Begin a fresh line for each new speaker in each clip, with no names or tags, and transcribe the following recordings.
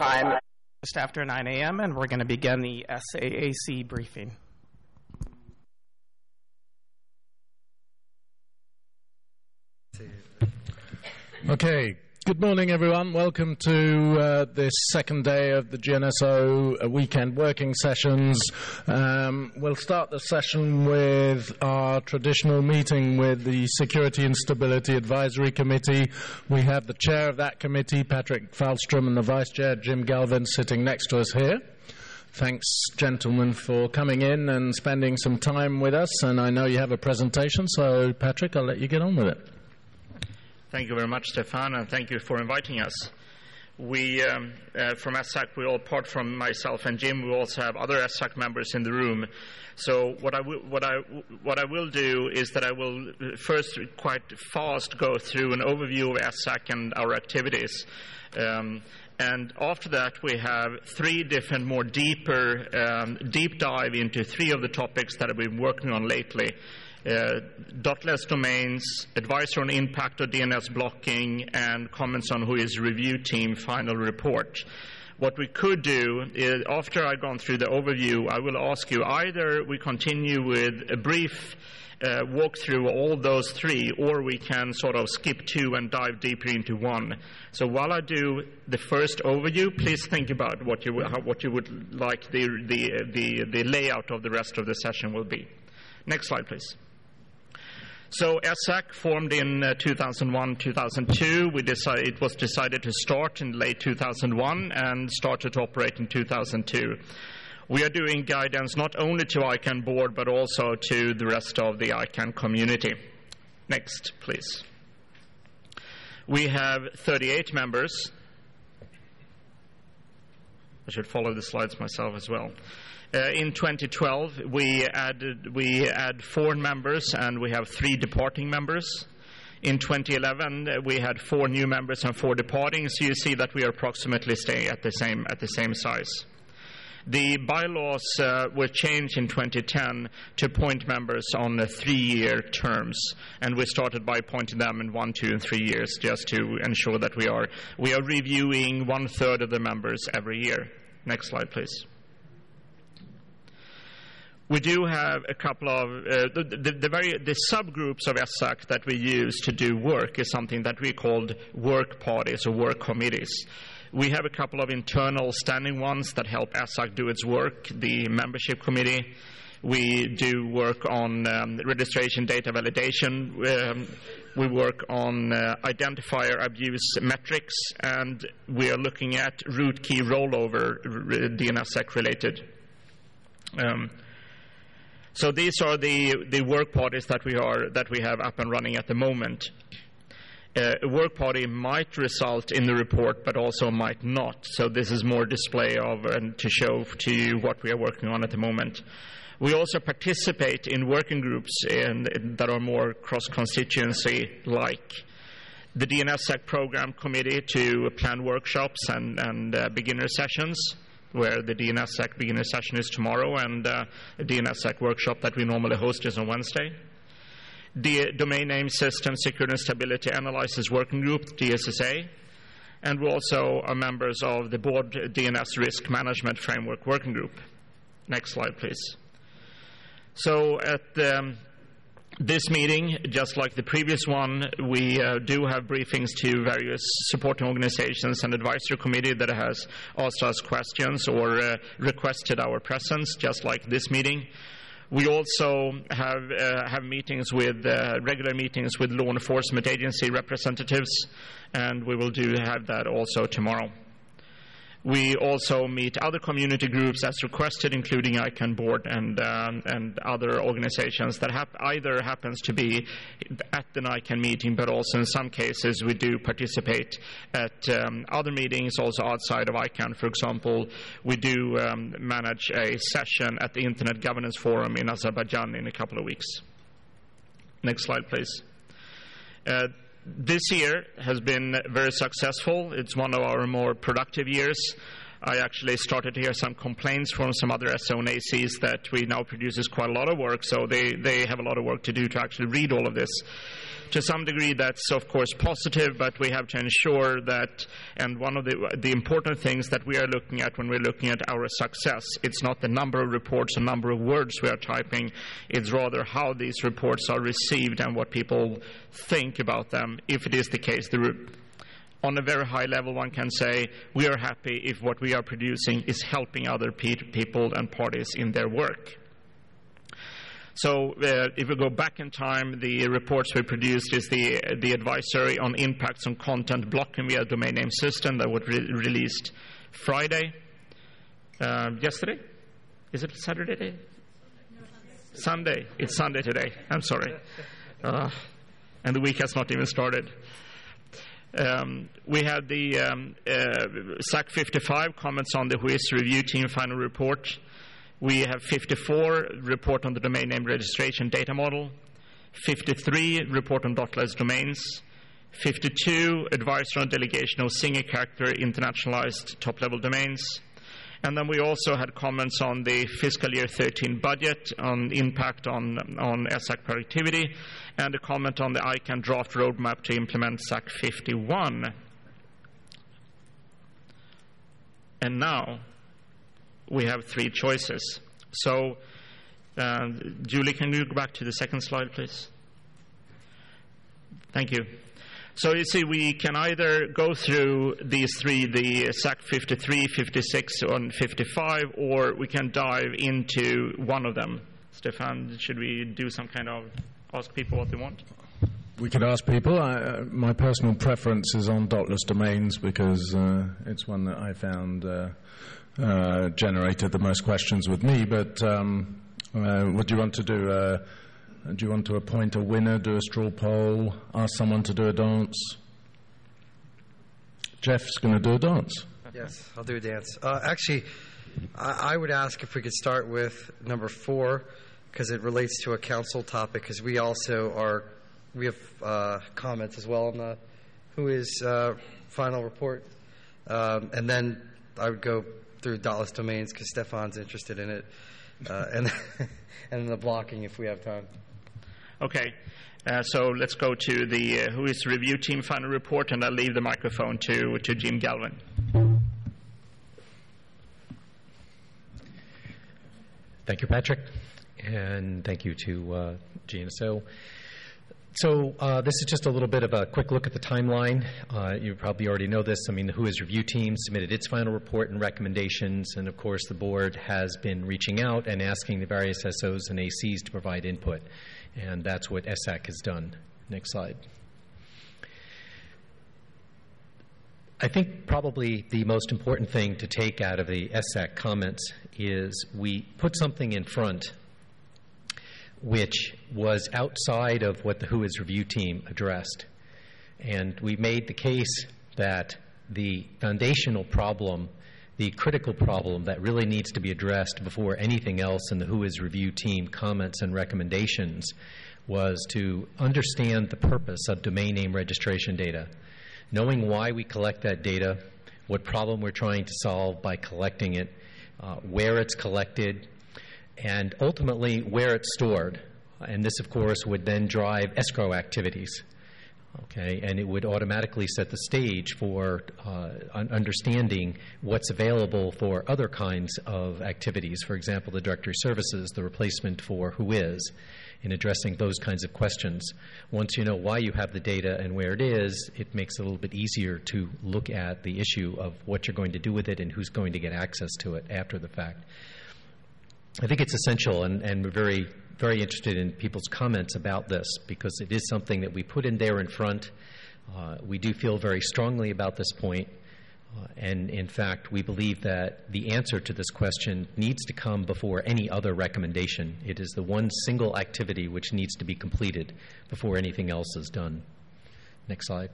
time. Just after 9 a.m., and we're going to begin the SAAC briefing.
Okay. Good morning, everyone. Welcome to this second day of the GNSO weekend working sessions. We'll start the session with our traditional meeting with the Security and Stability Advisory Committee. We have the chair of that committee, Patrick Falstrom, and the vice chair, Jim Galvin, sitting next to us here. Thanks, gentlemen, for coming in and spending some time with us. And I know you have a presentation, so Patrick, I'll let you get on with it.
Thank you very much, Stefan, and thank you for inviting us. We, from SAC, apart from myself and Jim, we also have other SAC members in the room. So what I will do is that I will first quite fast go through an overview of SAC and our activities. And after that, we have three different, more deep dive into three of the topics that I've been working on lately. Dotless domains, advisor on impact of DNS blocking, and comments on WHOIS review team final report. What we could do is, after I've gone through the overview, I will ask you either we continue with a brief walk through all those three, or we can sort of skip two and dive deeper into one. So while I do the first overview, please think about what you would like the layout of the rest of the session will be. Next slide, please. So SAC formed in 2001-2002. It was decided to start in late 2001 and started to operate in 2002. We are doing guidance not only to ICANN board but also to the rest of the ICANN community. Next, please. We have 38 members. I should follow the slides myself as well. In 2012, we add 4 members, and we have 3 departing members. In 2011, we had 4 new members and 4 departing, so you see that we are approximately staying at the same size. The bylaws were changed in 2010 to appoint members on 3-year terms, and we started by appointing them in 1, 2, and 3 years, just to ensure that we are reviewing 1/3 of the members every year. Next slide, please. We do have a couple of the subgroups of SAC that we use to do work is something that we called work parties or work committees. We have a couple of internal standing ones that help SAC do its work. The membership committee. We do work on registration data validation. We work on identifier abuse metrics, and we are looking at root key rollover DNSSEC related. So these are the work parties that we have up and running at the moment. A work party might result in the report, but also might not. So this is more display of and to show to you what we are working on at the moment. We also participate in working groups that are more cross-constituency, like the DNSSEC program committee to plan workshops and beginner sessions, where the DNSSEC beginner session is tomorrow, and a DNSSEC workshop that we normally host is on Wednesday. The Domain Name System Security and Stability Analysis Working Group, DSSA, and we also are members of the Board DNS Risk Management Framework Working Group. Next slide, please. So at this meeting, just like the previous one, we do have briefings to various supporting organizations and advisory committee that has asked us questions or requested our presence, just like this meeting. We also have meetings with regular meetings with law enforcement agency representatives, and we will have that also tomorrow. We also meet other community groups as requested, including ICANN board and other organizations that either happens to be at an ICANN meeting, but also in some cases we do participate at other meetings also outside of ICANN. For example, we do manage a session at the Internet Governance Forum in Azerbaijan in a couple of weeks. Next slide, please. This year has been very successful. It's one of our more productive years. I actually started to hear some complaints from some other SO and ACs that we now produces quite a lot of work, so they have a lot of work to do to actually read all of this. To some degree, that's of course positive, but we have to ensure that, and one of the important things that we are looking at when we're looking at our success, it's not the number of reports, the number of words we are typing, it's rather how these reports are received and what people think about them, if it is the case. On a very high level, one can say we are happy if what we are producing is helping other people and parties in their work. So if we go back in time, the reports we produced is the advisory on impacts on content blocking via domain name system that was released Friday. Yesterday? Is it Saturday? Sunday. It's Sunday today. I'm sorry. And the week has not even started. We had the SAC 55 comments on the WHOIS review team final report. We have 54 report on the domain name registration data model, 53 report on .les domains, 52 advisory on delegation of single character internationalized top-level domains. And then we also had comments on the fiscal year 13 budget, on impact on SAC productivity, and a comment on the ICANN draft roadmap to implement SAC 51. And now we have three choices. So, Julie, can you go back to the second slide, please? Thank you. So you see, we can either go through these three, the SAC 53, 56, and 55, or we can dive into one of them. Stefan, should we do some kind of ask people what they want?
We could ask people. My personal preference is on .les domains because it's one that I found generated the most questions with me. But what do you want to do? Do you want to appoint a winner, do a straw poll, ask someone to do a dance? Jeff's going to do a dance.
Yes, I'll do a dance. Actually, I would ask if we could start with number 4, because it relates to a council topic, because we have comments as well on the WHOIS final report. And then I would go through .les domains, because Stefan's interested in it, and then the blocking if we have time.
Okay, so let's go to the WHOIS review team final report, and I'll leave the microphone to Jim Galvin.
Thank you, Patrick, and thank you to GNSO. So this is just a little bit of a quick look at the timeline. You probably already know this. I mean, the WHOIS review team submitted its final report and recommendations, and of course the board has been reaching out and asking the various SOs and ACs to provide input, and that's what SAC has done. Next slide. I think probably the most important thing to take out of the SAC comments is we put something in front which was outside of what the WHOIS review team addressed. And we made the case that the foundational problem, the critical problem that really needs to be addressed before anything else in the WHOIS review team comments and recommendations was to understand the purpose of domain name registration data, knowing why we collect that data, what problem we're trying to solve by collecting it, where it's collected, and ultimately where it's stored. And this, of course, would then drive escrow activities. Okay, and it would automatically set the stage for understanding what's available for other kinds of activities. For example, the directory services, the replacement for WHOIS, in addressing those kinds of questions. Once you know why you have the data and where it is, it makes it a little bit easier to look at the issue of what you're going to do with it and who's going to get access to it after the fact. I think it's essential, and we're very, very interested in people's comments about this because it is something that we put in there in front. We do feel very strongly about this point, and in fact, we believe that the answer to this question needs to come before any other recommendation. It is the one single activity which needs to be completed before anything else is done. Next slide.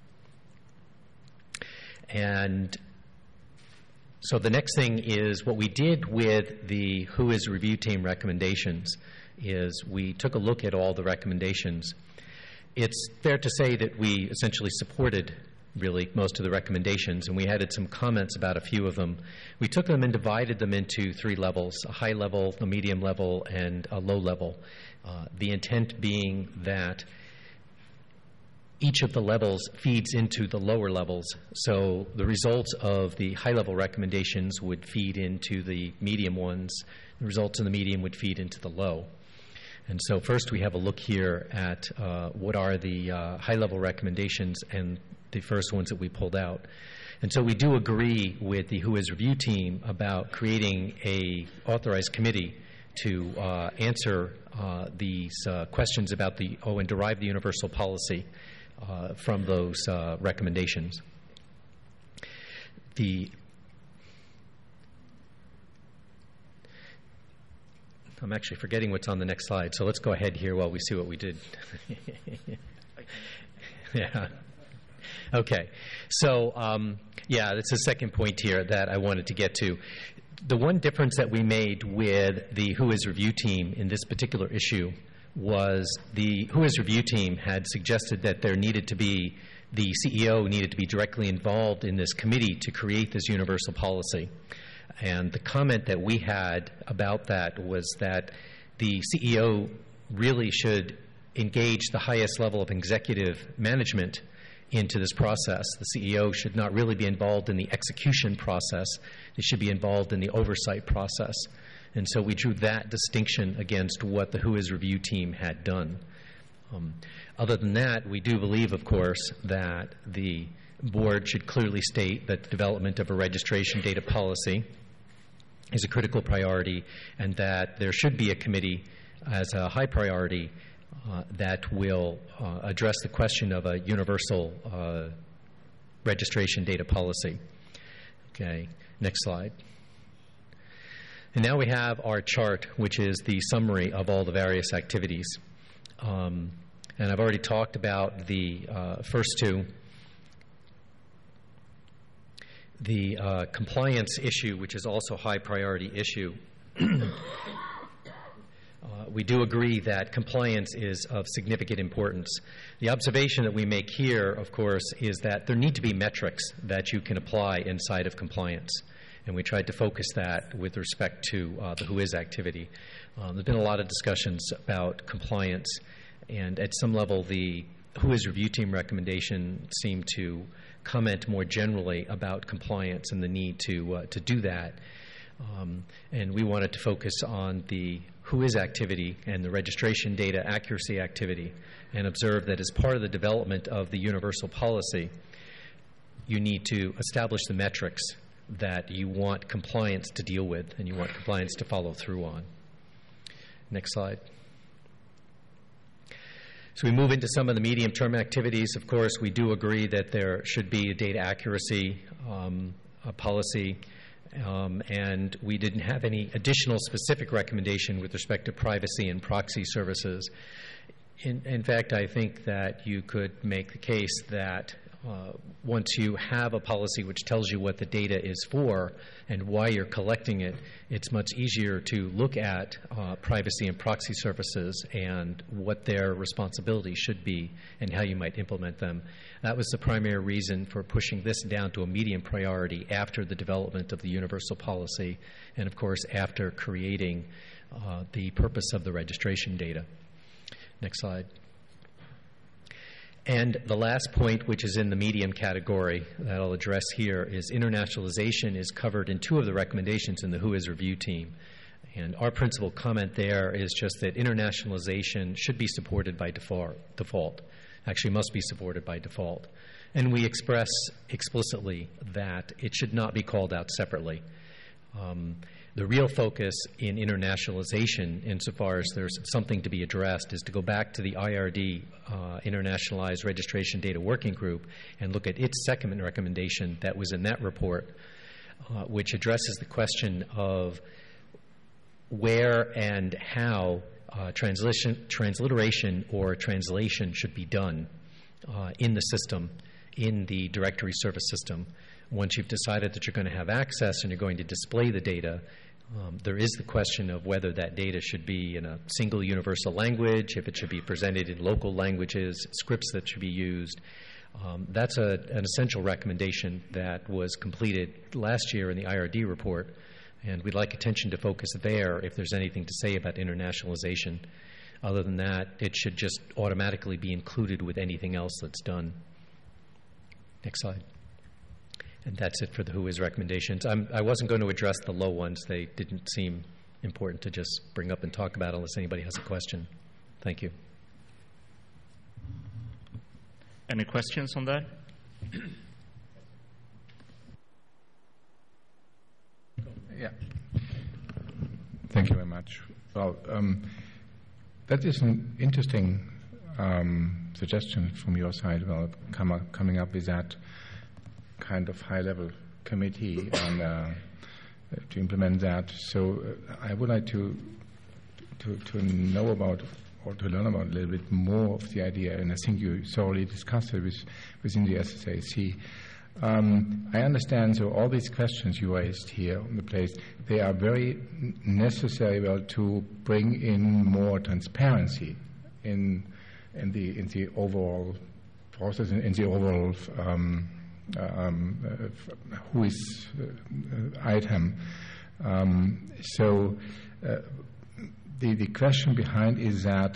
And so the next thing is what we did with the WHOIS review team recommendations is we took a look at all the recommendations. It's fair to say that we essentially supported really most of the recommendations, and we added some comments about a few of them. We took them and divided them into 3 levels: a high level, a medium level, and a low level. The intent being that each of the levels feeds into the lower levels. So the results of the high-level recommendations would feed into the medium ones. The results of the medium would feed into the low. And so first we have a look here at what are the high-level recommendations and the first ones that we pulled out. And so we do agree with the WHOIS review team about creating a authorized committee to answer these questions about and derive the universal policy from those recommendations. I'm actually forgetting what's on the next slide, so let's go ahead here while we see what we did. Yeah. Okay. So, that's the second point here that I wanted to get to. The one difference that we made with the WHOIS review team in this particular issue was the WHOIS review team had suggested that the CEO needed to be directly involved in this committee to create this universal policy. And the comment that we had about that was that the CEO really should engage the highest level of executive management into this process. The CEO should not really be involved in the execution process. They should be involved in the oversight process. And so we drew that distinction against what the WHOIS review team had done. Other than that, we do believe, of course, that the board should clearly state that the development of a registration data policy is a critical priority, and that there should be a committee as a high priority that will address the question of a universal registration data policy. Okay, next slide. And now we have our chart, which is the summary of all the various activities. And I've already talked about the first two. The compliance issue, which is also a high priority issue. We do agree that compliance is of significant importance. The observation that we make here, of course, is that there need to be metrics that you can apply inside of compliance. And we tried to focus that with respect to the WHOIS activity. There's been a lot of discussions about compliance, and at some level the WHOIS review team recommendation seemed to comment more generally about compliance and the need to do that. And we wanted to focus on the WHOIS activity and the registration data accuracy activity, and observe that as part of the development of the universal policy, you need to establish the metrics that you want compliance to deal with and you want compliance to follow through on. Next slide. So we move into some of the medium-term activities. Of course, we do agree that there should be a data accuracy policy, and we didn't have any additional specific recommendation with respect to privacy and proxy services. In fact, I think that you could make the case that once you have a policy which tells you what the data is for and why you're collecting it, it's much easier to look at privacy and proxy services and what their responsibilities should be and how you might implement them. That was the primary reason for pushing this down to a medium priority after the development of the universal policy and, of course, after creating the purpose of the registration data. Next slide. And the last point, which is in the medium category that I'll address here, is internationalization is covered in 2 of the recommendations in the WHOIS review team. And our principal comment there is just that internationalization should be supported by default. Actually must be supported by default. And we express explicitly that it should not be called out separately. The real focus in internationalization, insofar as there's something to be addressed, is to go back to the IRD, Internationalized Registration Data Working Group, and look at its second recommendation that was in that report, which addresses the question of where and how transliteration or translation should be done in the system, in the directory service system. Once you've decided that you're going to have access and you're going to display the data, there is the question of whether that data should be in a single universal language, if it should be presented in local languages, scripts that should be used. That's an essential recommendation that was completed last year in the IRD report, and we'd like attention to focus there if there's anything to say about internationalization. Other than that, it should just automatically be included with anything else that's done. Next slide. And that's it for the WHOIS recommendations. I wasn't going to address the low ones. They didn't seem important to just bring up and talk about unless anybody has a question. Thank you.
Any questions on that?
Yeah. Thank you very much. Well, that is an interesting suggestion from your side about coming up with that kind of high-level committee and to implement that. So I would like to know about or to learn about a little bit more of the idea, and I think you thoroughly discussed it within the SSAC. I understand, so all these questions you raised here on the place, they are very necessary to bring in more transparency in the overall process, in the overall WHOIS item. The question behind is that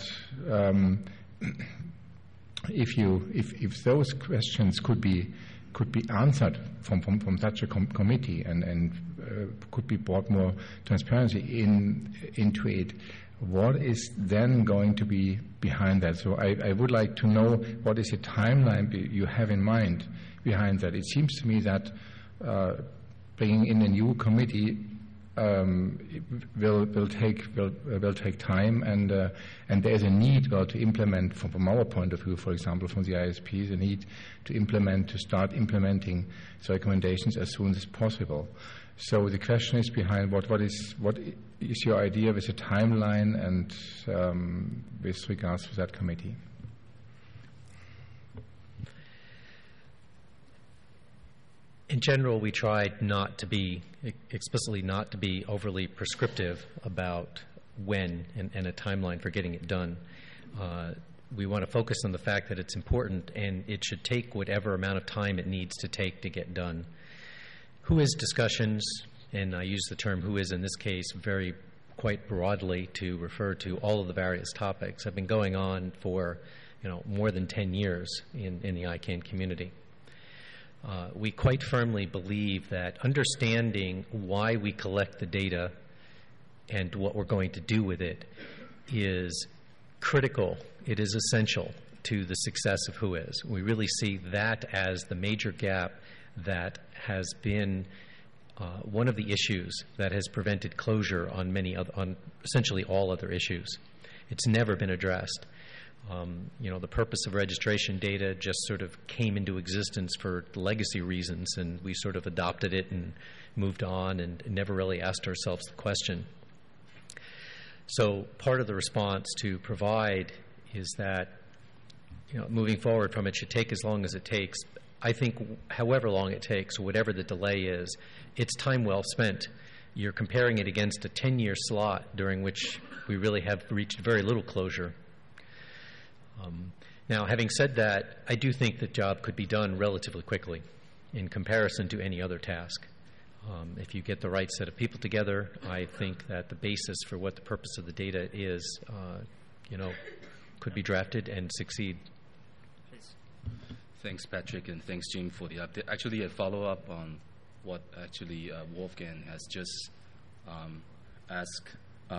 if those questions could be answered from such a committee and could be brought more transparency into it, what is then going to be behind that? So I would like to know what is the timeline you have in mind behind that. It seems to me that bringing in a new committee will take time, and there is a need to implement from our point of view, for example, from the ISP, the need to start implementing the recommendations as soon as possible. So the question is behind what is your idea with a timeline and with regards to that committee?
In general, we tried explicitly not to be overly prescriptive about when and a timeline for getting it done. We want to focus on the fact that it's important and it should take whatever amount of time it needs to take to get done. WHOIS discussions, and I use the term WHOIS in this case quite broadly to refer to all of the various topics, have been going on for more than 10 years in the ICANN community. We quite firmly believe that understanding why we collect the data and what we're going to do with it is critical. It is essential to the success of WHOIS. We really see that as the major gap that has been one of the issues that has prevented closure on essentially all other issues. It's never been addressed. The purpose of registration data just sort of came into existence for legacy reasons, and we sort of adopted it and moved on and never really asked ourselves the question. So part of the response to provide is that moving forward from it should take as long as it takes. I think however long it takes, whatever the delay is, it's time well spent. You're comparing it against a 10-year slot during which we really have reached very little closure. Now, having said that, I do think the job could be done relatively quickly in comparison to any other task. If you get the right set of people together, I think that the basis for what the purpose of the data is, could be drafted and succeed.
Thanks, Patrick, and thanks, Jim, for the update. Actually, a follow-up on what Wolfgang has just asked.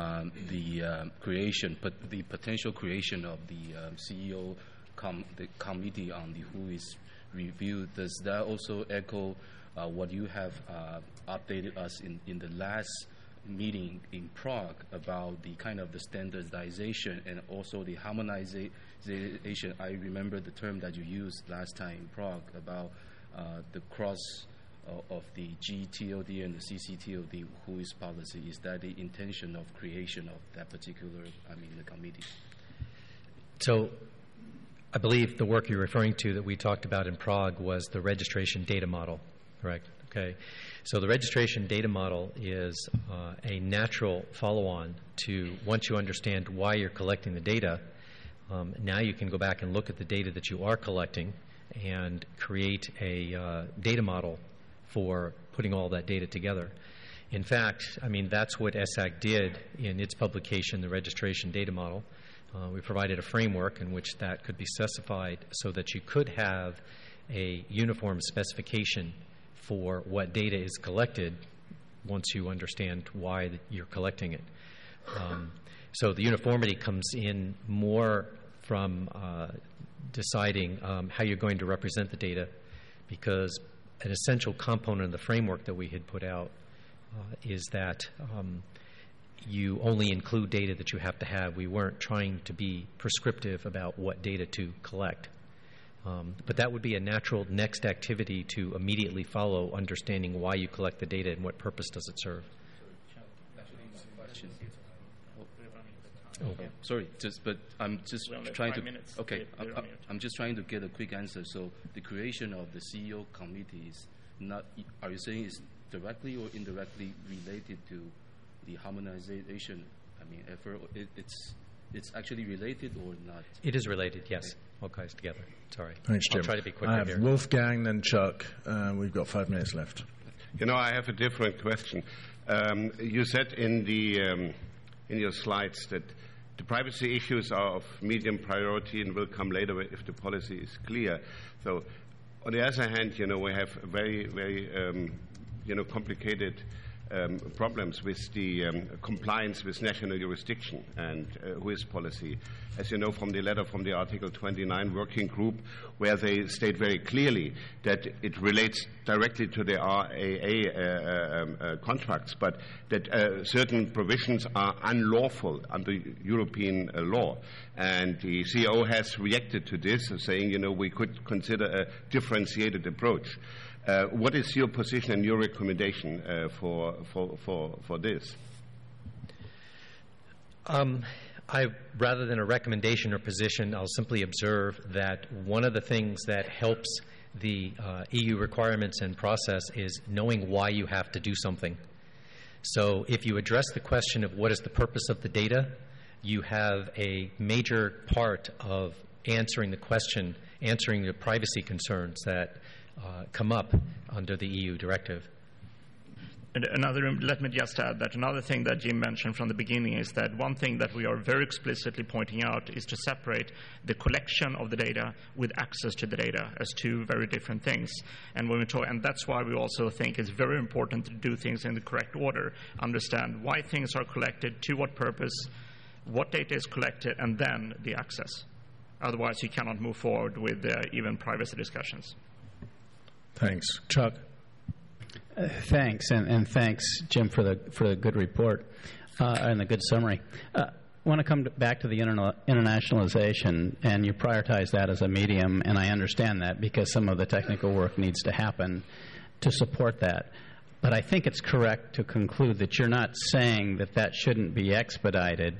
The potential creation of the CEO the committee on the WHOIS review, does that also echo what you have updated us in the last meeting in Prague about the kind of the standardization and also the harmonization? I remember the term that you used last time in Prague about the cross of the GTOD and the CCTOD WHOIS policy. Is that the intention of creation of that particular, the committee?
So I believe the work you're referring to that we talked about in Prague was the registration data model, correct? Okay. So the registration data model is a natural follow-on to, once you understand why you're collecting the data, now you can go back and look at the data that you are collecting and create a data model for putting all that data together. In fact, I mean, that's what ESSAC did in its publication, the Registration Data Model. We provided a framework in which that could be specified so that you could have a uniform specification for what data is collected once you understand why you're collecting it. So the uniformity comes in more from deciding how you're going to represent the data, because an essential component of the framework that we had put out is that you only include data that you have to have. We weren't trying to be prescriptive about what data to collect. But that would be a natural next activity to immediately follow, understanding why you collect the data and what purpose does it serve.
Oh, sorry, but I'm just trying to. Okay, I'm just trying to get a quick answer. So the creation of the CEO committee is not. Are you saying it's directly or indirectly related to the harmonization? I mean, effort. It's actually related or not?
It is related. Yes, all ties together. Sorry.
Thanks, Jim.
I'll try to be quick
I have
here.
Wolfgang, then Chuck. We've got 5 minutes left.
You know, I have a different question. You said in your slides that the privacy issues are of medium priority and will come later if the policy is clear. So, on the other hand, you know, we have very, very, complicated problems with the compliance with national jurisdiction and WIS policy. As you know from the letter from the Article 29 working group, where they state very clearly that it relates directly to the RAA contracts, but that certain provisions are unlawful under European law. And the CEO has reacted to this, saying, you know, we could consider a differentiated approach. What is your position and your recommendation for this?
Rather than a recommendation or position, I'll simply observe that one of the things that helps the EU requirements and process is knowing why you have to do something. So if you address the question of what is the purpose of the data, you have a major part of answering the question, answering the privacy concerns that come up under the EU directive.
And let me just add that another thing that Jim mentioned from the beginning is that one thing that we are very explicitly pointing out is to separate the collection of the data with access to the data as two very different things. And when we talk, and that's why we also think it's very important to do things in the correct order, understand why things are collected, to what purpose, what data is collected, and then the access. Otherwise, you cannot move forward with even privacy discussions.
Thanks. Chuck?
Thanks, and thanks, Jim, for the good report and the good summary. I want to come back to the internationalization, and you prioritize that as a medium, and I understand that because some of the technical work needs to happen to support that. But I think it's correct to conclude that you're not saying that that shouldn't be expedited.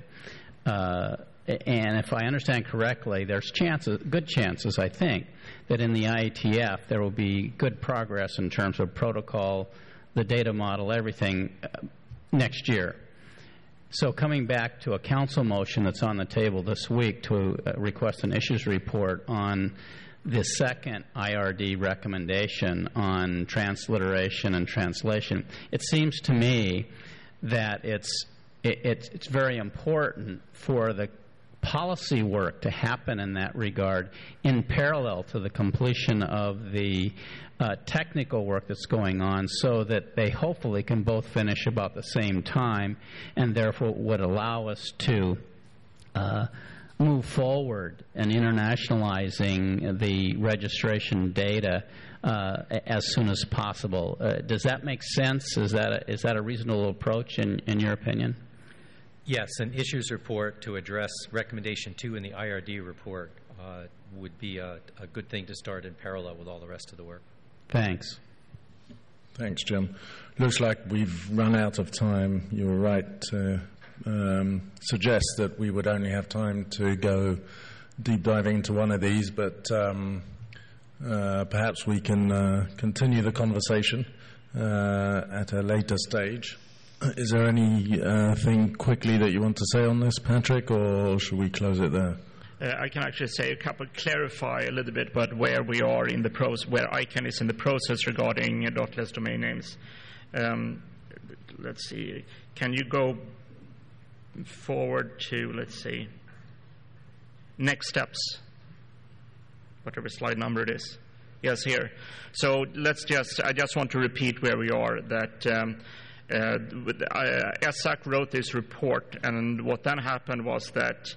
And if I understand correctly, there's good chances, I think, that in the IETF there will be good progress in terms of protocol, the data model, everything next year. So coming back to a council motion that's on the table this week to request an issues report on the second IRD recommendation on transliteration and translation, it seems to me that it's very important for the policy work to happen in that regard in parallel to the completion of the technical work that's going on, so that they hopefully can both finish about the same time, and therefore would allow us to move forward in internationalizing the registration data as soon as possible. Does that make sense? Is that a reasonable approach in your opinion?
Yes, an issues report to address recommendation 2 in the IRD report would be a good thing to start in parallel with all the rest of the work.
Thanks.
Thanks, Jim. Looks like we've run out of time. You were right to suggest that we would only have time to go deep diving into one of these, but perhaps we can continue the conversation at a later stage. Is there anything quickly that you want to say on this, Patrick, or should we close it there?
I can actually say clarify a little bit about where we are in the process, where ICANN is in the process regarding .less domain names. Let's see. Can you go forward to, let's see, next steps, whatever slide number it is. Yes, here. So I just want to repeat where we are, that ESSAC wrote this report, and what then happened was that,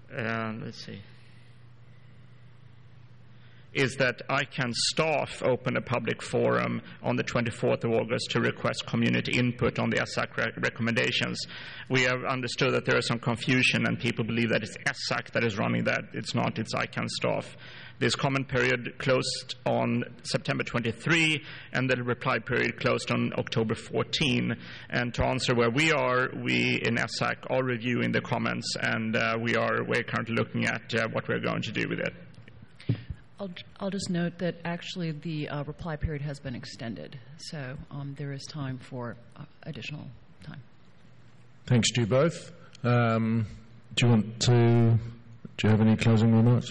is that ICANN staff opened a public forum on the 24th of August to request community input on the ESSAC recommendations. We have understood that there is some confusion, and people believe that it's ESSAC that is running that. It's not, it's ICANN staff. This comment period closed on September 23, and the reply period closed on October 14. And to answer where we are, we in ESSAC are reviewing the comments, and we're currently looking at what we're going to do with it.
I'll just note that actually the reply period has been extended, so there is time for additional time.
Thanks to you both. Do you have any closing remarks?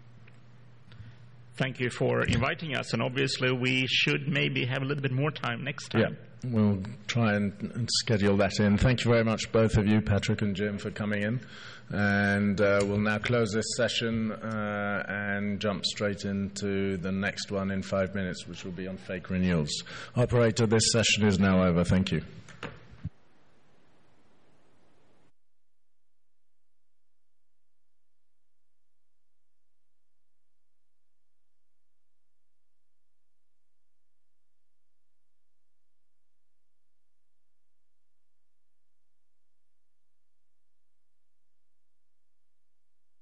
Thank you for inviting us, and obviously we should maybe have a little bit more time next time.
Yeah, we'll try and schedule that in. Thank you very much, both of you, Patrick and Jim, for coming in. And we'll now close this session and jump straight into the next one in 5 minutes, which will be on fake renewals. Operator, this session is now over. Thank you.